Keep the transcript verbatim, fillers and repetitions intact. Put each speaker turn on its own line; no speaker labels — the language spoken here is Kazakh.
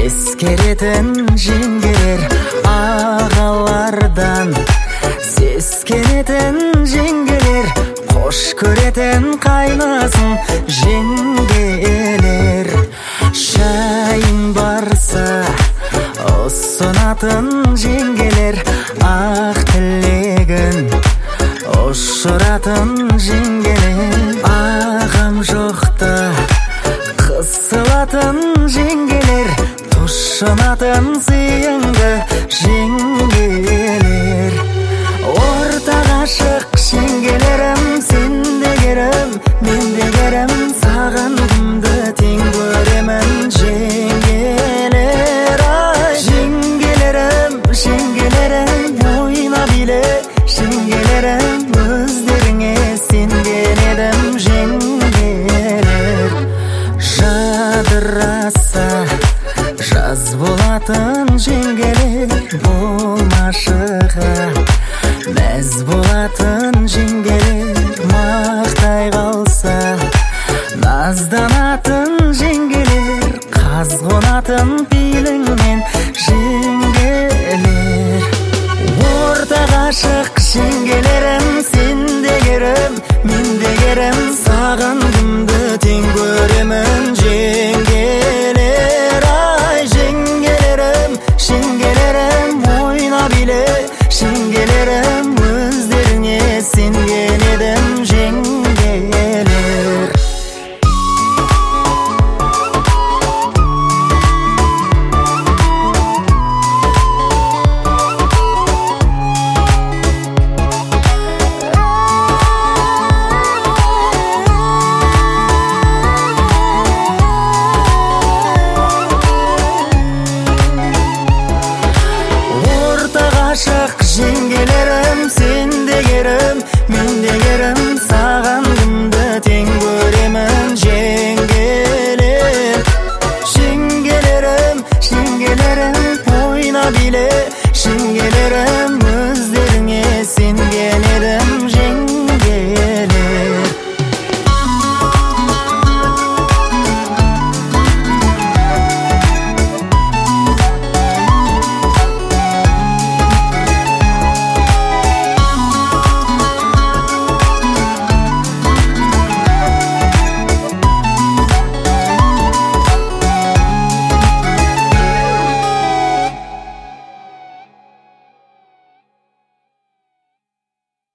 ескеретін жеңгелер ағалардан, сескенетін жеңгелер қош көретін қайнасын жеңгелер. Шайын барса ұсынатын жеңгелер, ақ тілегін ұшыратын жеңгелер. Ағам жоқта қысылатын жеңгелер, тұшынатын сыйыңды жеңгелер. Орта ғашық жеңгелерім, сен де керім, мен де керім, саған кімді тең көремін жеңгелер. Ай, жеңгелерім, жеңгелерім, ойна биле жеңгелерім, өздеріңе сенген едім жеңгелер. Жадыраса жаз болатын жеңгелер, болмашыға мәз болатын жеңгелер. Мақтай қалса назданатын жеңгелер, қаз қонатын пейіліңмен жеңгелер. Орта ғашық жеңгелерім, сен де керім, мен де керім, саған